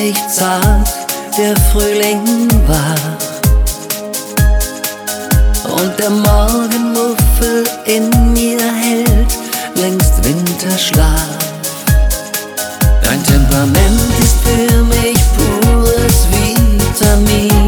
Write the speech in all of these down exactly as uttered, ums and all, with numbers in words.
ich zart, der Frühling war und der Morgenmuffel in mir hält längst Winterschlaf. Dein Temperament ist für mich pures Vitamin,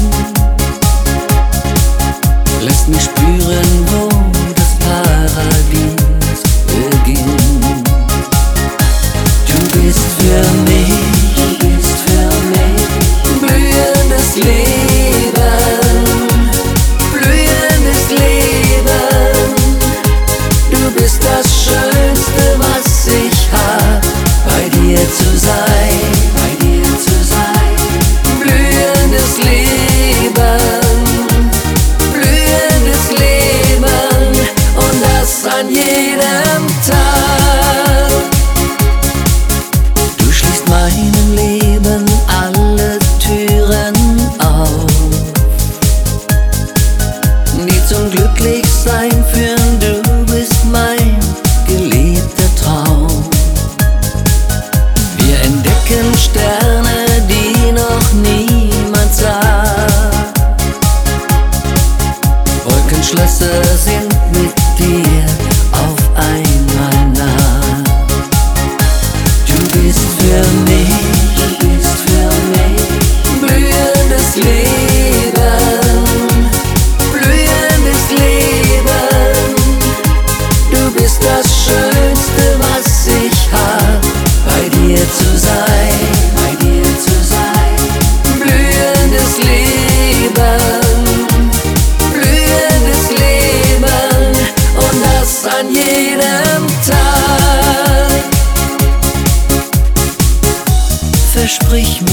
lässt mich spüren, wo das Paradies beginnt. Du bist für mich, du bist für mich blühendes Leben, blühendes Leben. Du bist das Schönste, was ich hab, bei dir zu sein, bei dir zu sein. Blühendes Leben, blühendes Leben, und das an jedem Tag. Du schließt meinem Leben alle Türen auf, die zum Glücklichsein führen. Du bist mein geliebter Traum. Wir entdecken Sterne, die noch niemand sah. Wolkenschlösser sind mit dir auf einmal nah. Du bist für mich, du bist für mich blühendes Leben, blühendes Leben. Du bist das Schönste, was ich hab, bei dir zu sein, bei dir zu sein. Blühendes Leben, blühendes Leben, und das an jedem Tag. Versprich